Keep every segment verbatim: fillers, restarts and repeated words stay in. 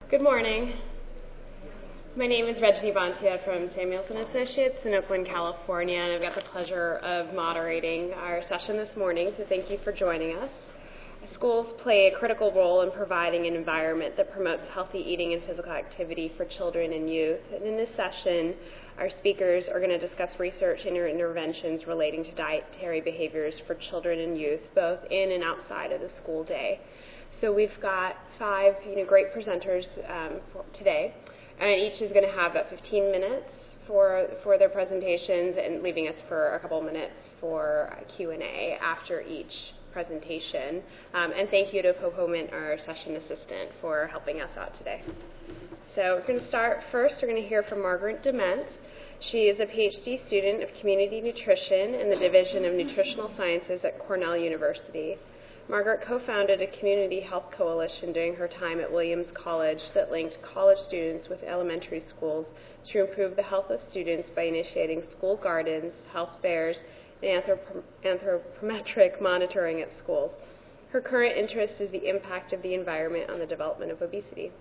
Good morning. My name is Reggie Bontia from Samuelson Associates in Oakland, California, and I've got the pleasure of moderating our session this morning, so thank you for joining us. Schools play a critical role in providing an environment that promotes healthy eating and physical activity for children and youth. And in this session, our speakers are going to discuss research and interventions relating to dietary behaviors for children and youth, both in and outside of the school day. So we've got five you know, great presenters um, for today, and each is going to have about fifteen minutes for for their presentations, and leaving us for a couple minutes for Q and A after each presentation. Um, and thank you to Popo Mint, our session assistant, for helping us out today. So we're going to start first. We're going to hear from Margaret Dement. She is a PhD student of community nutrition in the Division of Nutritional Sciences at Cornell University. Margaret co-founded a community health coalition during her time at Williams College that linked college students with elementary schools to improve the health of students by initiating school gardens, health fairs, and anthrop- anthropometric monitoring at schools. Her current interest is the impact of the environment on the development of obesity.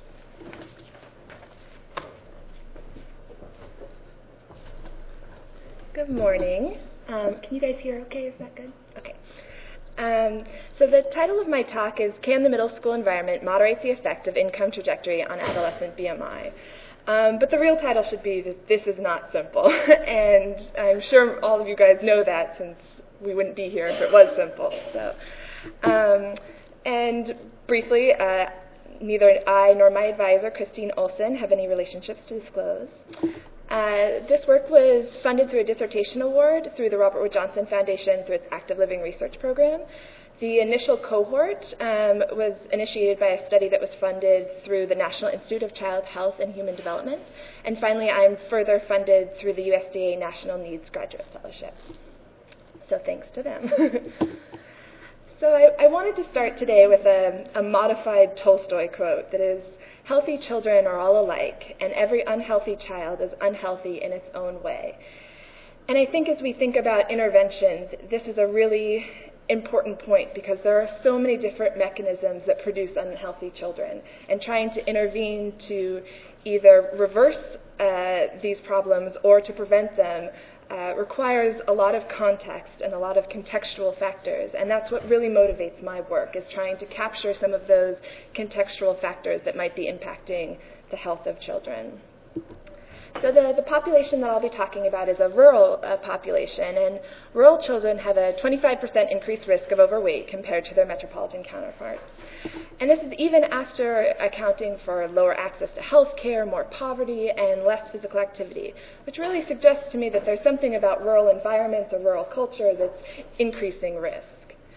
Good morning. Um, can you guys hear okay? Is that good? Okay. Um, so the title of my talk is Can the Middle School Environment Moderate the Effect of Income Trajectory on Adolescent B M I? Um, but the real title should be that this is not simple. And I'm sure all of you guys know that, since we wouldn't be here if it was simple. So, um, and briefly, uh, neither I nor my advisor, Christine Olson, have any relationships to disclose. Uh, this work was funded through a dissertation award through the Robert Wood Johnson Foundation through its Active Living Research Program. The initial cohort um, was initiated by a study that was funded through the National Institute of Child Health and Human Development. And finally, I'm further funded through the U S D A National Needs Graduate Fellowship. So thanks to them. So I, I wanted to start today with a, a modified Tolstoy quote that is, "Healthy children are all alike, and every unhealthy child is unhealthy in its own way." And I think as we think about interventions, this is a really important point, because there are so many different mechanisms that produce unhealthy children, and trying to intervene to either reverse uh, these problems or to prevent them uh, requires a lot of context and a lot of contextual factors, and that's what really motivates my work, is trying to capture some of those contextual factors that might be impacting the health of children. So the, the population that I'll be talking about is a rural uh, population, and rural children have a twenty-five percent increased risk of overweight compared to their metropolitan counterparts. And this is even after accounting for lower access to health care, more poverty, and less physical activity, which really suggests to me that there's something about rural environments or rural culture that's increasing risk.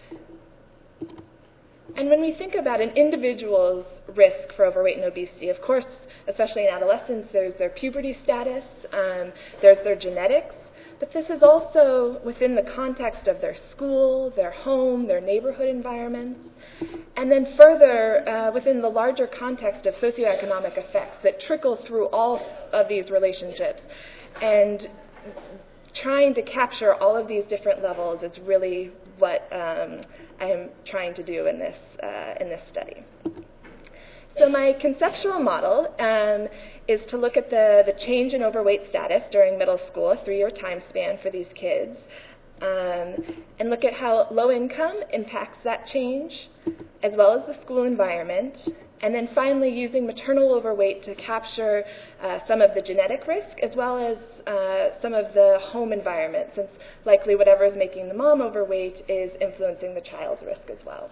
And when we think about an individual's risk for overweight and obesity, of course, especially in adolescence, there's their puberty status, um, there's their genetics, but this is also within the context of their school, their home, their neighborhood environments, and then further uh, within the larger context of socioeconomic effects that trickle through all of these relationships. And trying to capture all of these different levels is really what um, I'm trying to do in this uh, in this study. So my conceptual model um, is to look at the, the change in overweight status during middle school, a three-year time span for these kids, um, and look at how low income impacts that change, as well as the school environment, and then finally using maternal overweight to capture uh, some of the genetic risk, as well as uh, some of the home environment, since likely whatever is making the mom overweight is influencing the child's risk as well.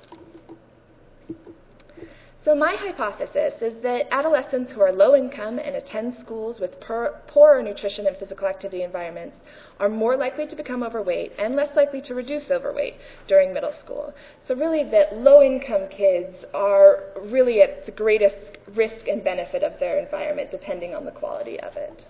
So my hypothesis is that adolescents who are low income and attend schools with poor, poorer nutrition and physical activity environments are more likely to become overweight and less likely to reduce overweight during middle school. So really that low income kids are really at the greatest risk and benefit of their environment, depending on the quality of it.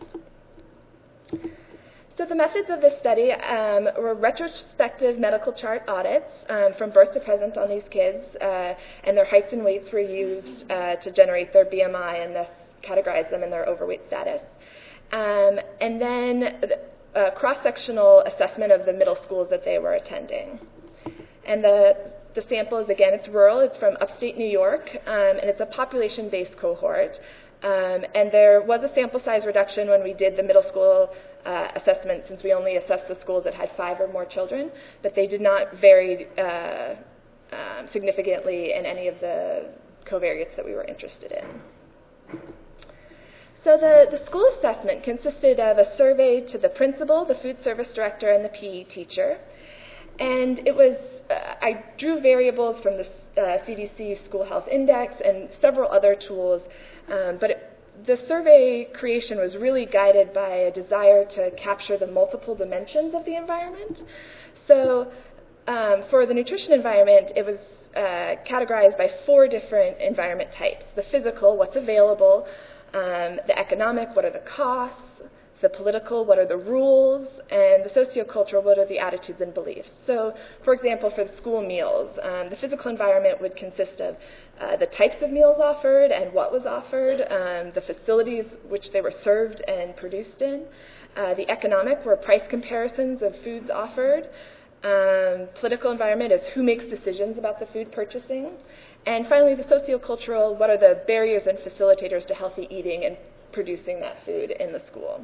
So the methods of this study um, were retrospective medical chart audits um, from birth to present on these kids, uh, and their heights and weights were used uh, to generate their B M I and thus categorize them in their overweight status. Um, and then a cross-sectional assessment of the middle schools that they were attending. And the the sample is, again, it's rural. It's from upstate New York, um, and it's a population-based cohort. Um, and there was a sample size reduction when we did the middle school uh, assessment, since we only assessed the schools that had five or more children, but they did not vary uh, um, significantly in any of the covariates that we were interested in. So the, the school assessment consisted of a survey to the principal, the food service director, and the P E teacher. And it was, uh, I drew variables from the uh, C D C School Health Index and several other tools, um, but it, the survey creation was really guided by a desire to capture the multiple dimensions of the environment. So um, for the nutrition environment, it was uh, categorized by four different environment types: the physical, what's available; um, the economic, what are the costs; the political, what are the rules; and the sociocultural, what are the attitudes and beliefs. So, for example, for the school meals, um, the physical environment would consist of uh, the types of meals offered and what was offered, um, the facilities which they were served and produced in. Uh, the economic were price comparisons of foods offered. Um, political environment is who makes decisions about the food purchasing. And finally, the sociocultural, what are the barriers and facilitators to healthy eating and producing that food in the school.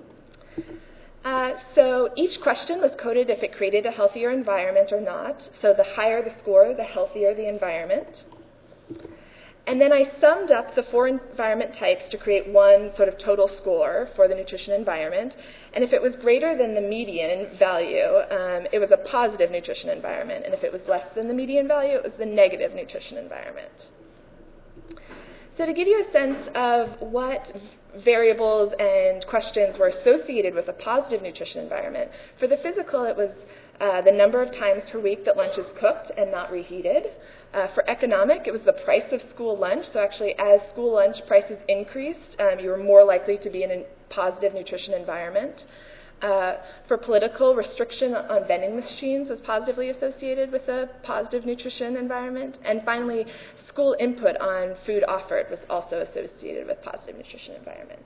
Uh, so each question was coded if it created a healthier environment or not. So the higher the score, the healthier the environment. And then I summed up the four environment types to create one sort of total score for the nutrition environment. And if it was greater than the median value, um, it was a positive nutrition environment. And if it was less than the median value, it was the negative nutrition environment. So to give you a sense of what variables and questions were associated with a positive nutrition environment, for the physical, it was uh, the number of times per week that lunch is cooked and not reheated. Uh, for economic, it was the price of school lunch. So actually, as school lunch prices increased, um, you were more likely to be in a positive nutrition environment. Uh, for political, restriction on vending machines was positively associated with a positive nutrition environment. And finally, school input on food offered was also associated with positive nutrition environment.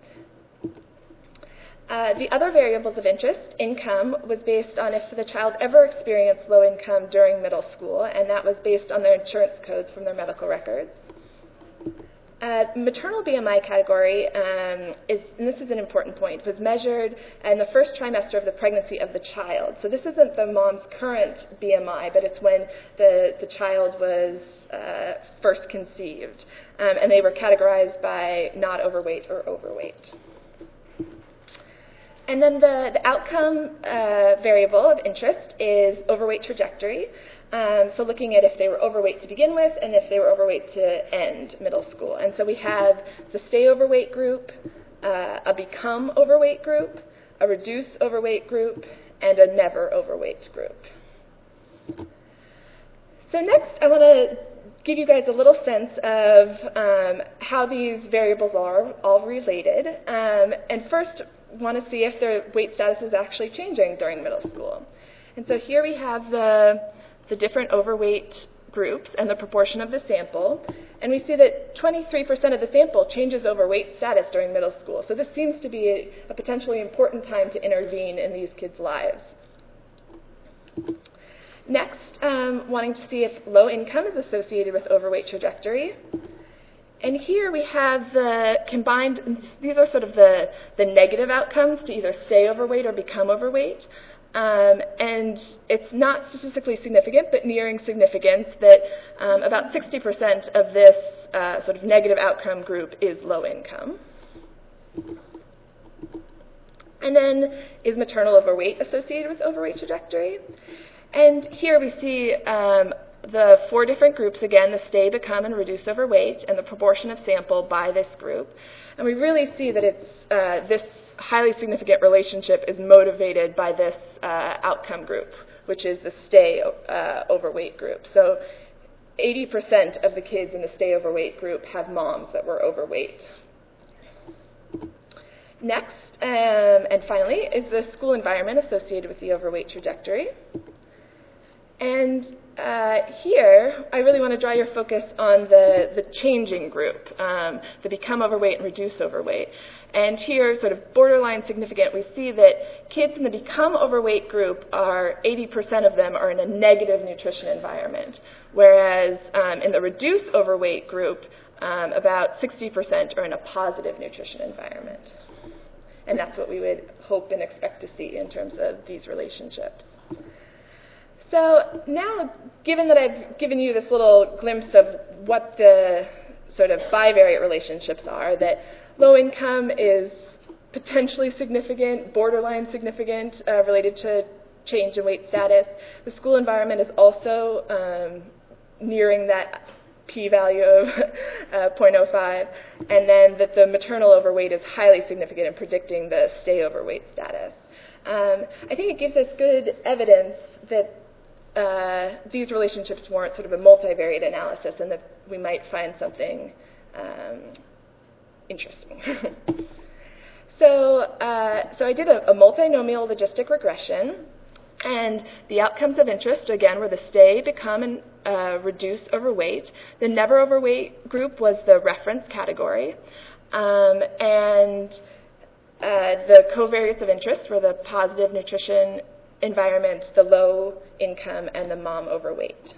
Uh, the other variables of interest, income, was based on if the child ever experienced low income during middle school, and that was based on their insurance codes from their medical records. Uh, maternal B M I category um, is, and this is an important point, was measured in the first trimester of the pregnancy of the child. So this isn't the mom's current B M I, but it's when the, the child was uh, first conceived. Um, and they were categorized by not overweight or overweight. And then the, the outcome uh, variable of interest is overweight trajectory. Um, so looking at if they were overweight to begin with and if they were overweight to end middle school. And so we have the stay overweight group, uh, a become overweight group, a reduce overweight group, and a never overweight group. So next I want to give you guys a little sense of um, how these variables are all related. Um, and first, want to see if their weight status is actually changing during middle school. And so here we have the, the different overweight groups and the proportion of the sample. And we see that twenty-three percent of the sample changes overweight status during middle school. So this seems to be a, a potentially important time to intervene in these kids' lives. Next, um, wanting to see if low income is associated with overweight trajectory. And here we have the combined, these are sort of the, the negative outcomes to either stay overweight or become overweight. Um, and it's not statistically significant, but nearing significance that um, about sixty percent of this uh, sort of negative outcome group is low income. And then, is maternal overweight associated with overweight trajectory? And here we see um, the four different groups, again, the stay, become, and reduce overweight, and the proportion of sample by this group. And we really see that it's uh, this highly significant relationship is motivated by this uh, outcome group, which is the stay uh, overweight group. So eighty percent of the kids in the stay overweight group have moms that were overweight. Next, um, and finally, is the school environment associated with the overweight trajectory. And uh, here, I really want to draw your focus on the, the changing group, um, the become overweight and reduce overweight. And here, sort of borderline significant, we see that kids in the become overweight group are, eighty percent of them are in a negative nutrition environment, whereas um, in the reduce overweight group, um, about sixty percent are in a positive nutrition environment. And that's what we would hope and expect to see in terms of these relationships. So now, given that I've given you this little glimpse of what the sort of bivariate relationships are, that low income is potentially significant, borderline significant, uh, related to change in weight status. The school environment is also um, nearing that p-value of uh, zero point zero five, and then that the maternal overweight is highly significant in predicting the stay overweight status. Um, I think it gives us good evidence that uh, these relationships warrant sort of a multivariate analysis, and that we might find something um, interesting. so, uh, so I did a, a multinomial logistic regression, and the outcomes of interest, again, were the stay, become, and uh, reduce overweight. The never overweight group was the reference category, um, and uh, the covariates of interest were the positive nutrition environment, the low income, and the mom overweight.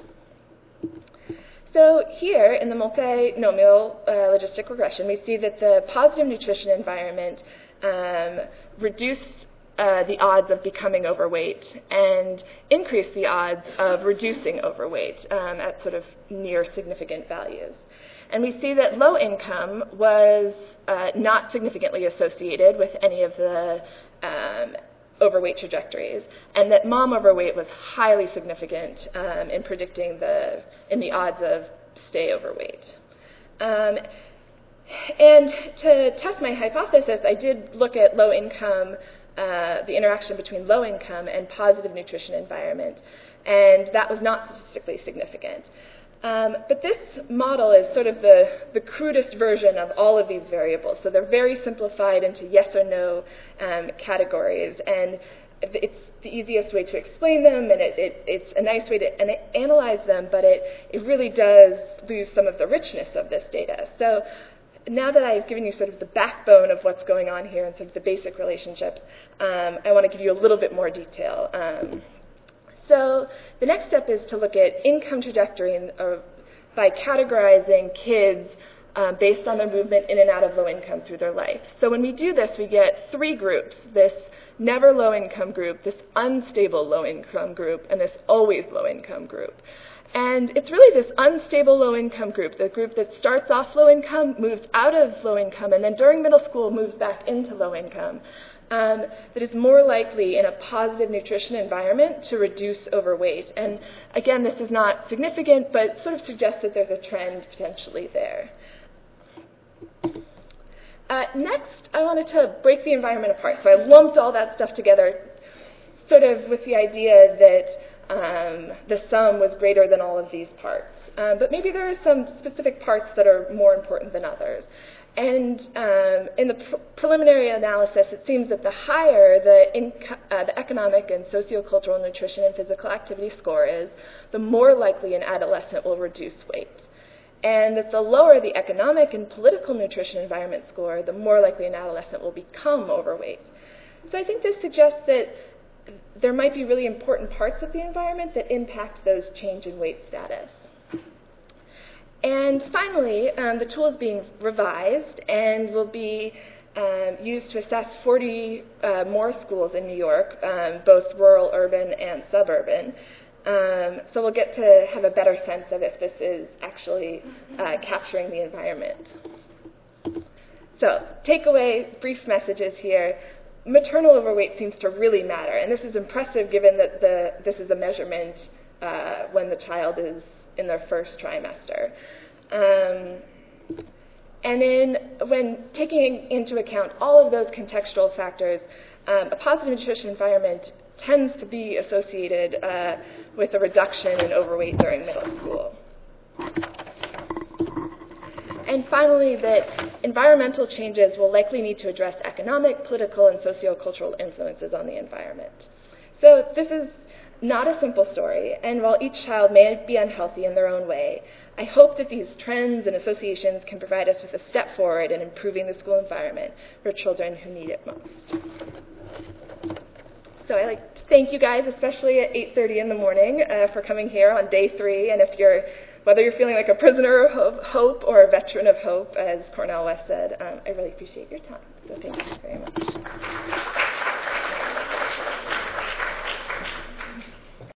So here, in the multinomial uh, logistic regression, we see that the positive nutrition environment um, reduced uh, the odds of becoming overweight and increased the odds of reducing overweight um, at sort of near significant values. And we see that low income was uh, not significantly associated with any of the um, overweight trajectories, and that mom overweight was highly significant um, in predicting the in the odds of stay overweight. Um, and to test my hypothesis, I did look at low income, uh, the interaction between low income and positive nutrition environment, and that was not statistically significant. Um, but this model is sort of the, the crudest version of all of these variables. So they're very simplified into yes or no um, categories. And it's the easiest way to explain them, and it, it, it's a nice way to an- analyze them, but it, it really does lose some of the richness of this data. So now that I've given you sort of the backbone of what's going on here and sort of the basic relationships, um, I want to give you a little bit more detail. Um, So the next step is to look at income trajectory and, uh, by categorizing kids uh, based on their movement in and out of low income through their life. So when we do this, we get three groups: this never low income group, this unstable low income group, and this always low income group. And it's really this unstable low income group, the group that starts off low income, moves out of low income, and then during middle school moves back into low income. Um, that is more likely in a positive nutrition environment to reduce overweight. And again, this is not significant, but sort of suggests that there's a trend potentially there. Uh, next, I wanted to break the environment apart. So I lumped all that stuff together sort of with the idea that um, the sum was greater than all of these parts. Um, but maybe there are some specific parts that are more important than others. And um, in the pr- preliminary analysis, it seems that the higher the, inco- uh, the economic and sociocultural nutrition and physical activity score is, the more likely an adolescent will reduce weight. And that the lower the economic and political nutrition environment score, the more likely an adolescent will become overweight. So I think this suggests that there might be really important parts of the environment that impact those change in weight status. And finally, um, the tool is being revised and will be um, used to assess forty uh, more schools in New York, um, both rural, urban, and suburban. Um, so we'll get to have a better sense of if this is actually uh, capturing the environment. So, takeaway, brief messages here. Maternal overweight seems to really matter, and this is impressive given that the, this is a measurement uh, when the child is in their first trimester. Um, and then when taking into account all of those contextual factors, um, a positive nutrition environment tends to be associated uh, with a reduction in overweight during middle school. And finally, that environmental changes will likely need to address economic, political, and sociocultural influences on the environment. So this is not a simple story, and while each child may be unhealthy in their own way, I hope that these trends and associations can provide us with a step forward in improving the school environment for children who need it most. So I'd like to thank you guys, especially at eight thirty in the morning, uh, for coming here on day three, and if you're, whether you're feeling like a prisoner of hope or a veteran of hope, as Cornel West said, um, I really appreciate your time, so thank you very much.